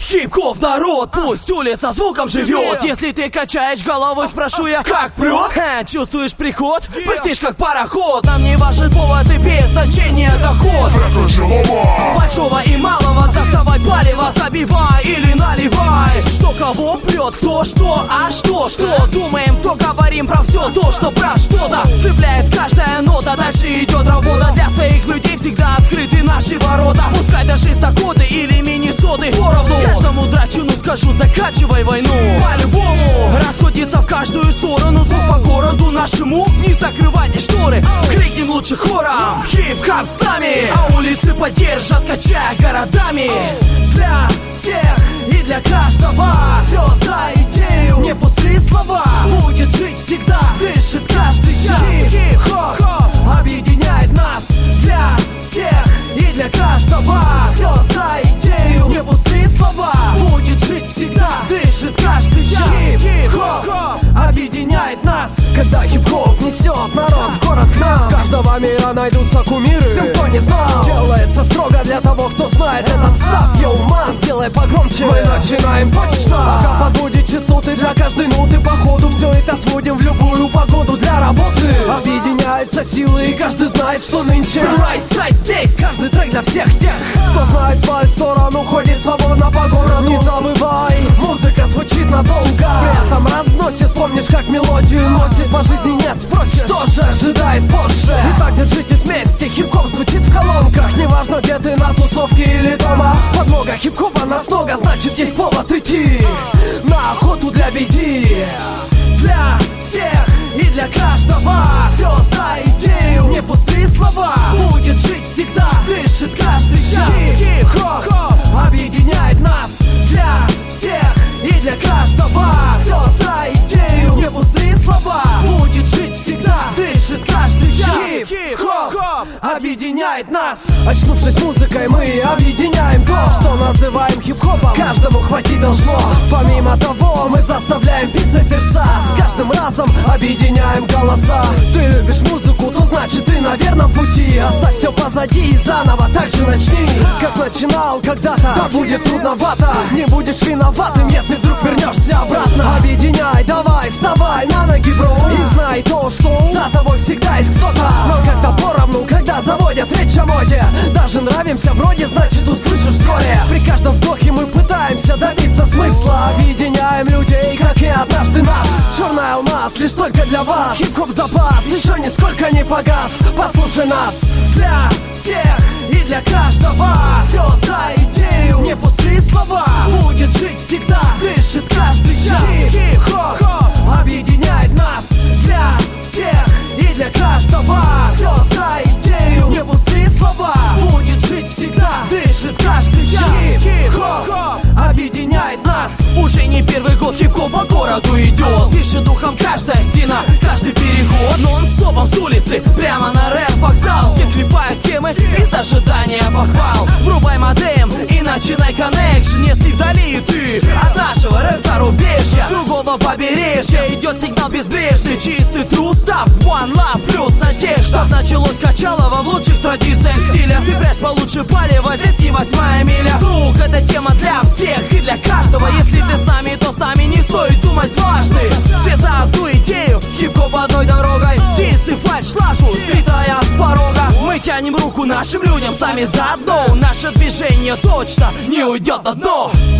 Хип-хоп народ, пусть улица звуком живет. Если ты качаешь головой, спрошу я, как прет? Чувствуешь приход? Пыхтишь как пароход. Нам не важен повод и без значения доход. Большого и малого доставай палево, забивай или наливай. Что кого прет, кто что, а что? Думаем, то говорим про все то, что про что-то. Цепляет каждая нота, дальше идет работа. Для своих людей всегда открыты наши ворота. Пускай даже стакоты или мини-соды поровну. Каждому драчуну скажу, заканчивай войну. По-любому расходится в каждую сторону. Звук по городу нашему, не закрывайте шторы. Крикнем лучше хором, хип-хоп с нами. А улицы поддержат, качая городами. Для всех и для каждого. Все за идею, не пустые слова. Будет жить всегда, дышит каждый час. Хип-хоп объединяет нас. Для всех и для каждого. Все за идею, не пустые слова. Будет жить всегда, дышит каждый час. Хип-хоп объединяет нас. Когда хип-хоп несет народ в город к нам, с каждого мира найдутся кумиры. Всем, кто не знал, делается строго для того, кто знает этот став. Йоу-ман, сделай погромче, мы начинаем точно. Пока подводит частоты для каждой ноты. Походу все это сводим в любую погоду для работы. Объединяются силы и каждый знает, что нынче right side здесь. Каждый трек для всех тех, кто знает свою сторону, ходит свободно по городу. Не забывай, музыка звучит надолго. При этом разносе, вспомнишь, как мелодию носит. По жизни нет, спросишь, что же ожидает позже. Итак, держитесь вместе, хип-хоп звучит в колонках. Неважно, где ты, на тусовке или дома. Подмога хип-хопа нас много, значит есть повод идти на охоту для беды. Для всех и для каждого. Все за идею, не пустые слова. Будет жить всегда, дышит каждый час. Хип-хоп объединяет нас. Для всех и для каждого. Все за идею, не пустые слова. Будет жить всегда, дышит каждый час. Хип-хоп объединяет нас. Очнувшись музыкой, мы объединяем то, что называем хип-хопом. Каждому хватить должно. Помимо того, мы заставляем биться сердца. С каждым разом объединяем голоса. Ты любишь музыку, то значит ты на верном пути. Оставь все позади и заново так же начни. Как начинал когда-то, да будет трудновато. Не будешь виноватым, если вдруг вернешься обратно. Объединяй, давай, вставай на ноги, бро. И знай то, что за тобой всегда есть кто-то. Но когда поровну, когда заводят речь о моде, даже нравимся вроде, значит услышишь вскоре. При каждом вздохе мы пытаемся добиться смысла. Объединяем людей, как и однажды нас. Черный алмаз лишь только для вас. Хип-хоп запас еще нисколько не погас. Послушай нас. Для всех и для каждого. Все за идею, не пустые слова. Будет жить всегда, дышит каждый час. Хип-хоп объединяет нас. Для всех и для каждого. Все за идею, не пустые слова. Будет жить всегда, дышит каждый час. Хип-хоп объединяет нас. Уже не первый год хип-хоп по городу идет. Дышит духом каждая стена, каждый переход. Нон-стопом с улицы, прямо на рэп-вокзал, где клепают темы из ожидания похвал. Врубай модем и начинай коннекшн. Если вдали ты от нашего рэп-зарубежья, с другого побережья идет сигнал безбрежный. Чистый true stop, one love плюс надежда. Чтоб началось Качалово в лучших традициях стиля. Ты прячь получше палево, здесь не 8-я миля. Друг, эта тема для всех и для каждого. Если ты с нами, то с нами не стоит думать дважды. Все за одну идею, хип-хоп одной дорогой. Дисс и фальшь лажу, смитая с порога. Мы тянем руку нашим людям, сами заодно. Наше движение точно не уйдет на дно.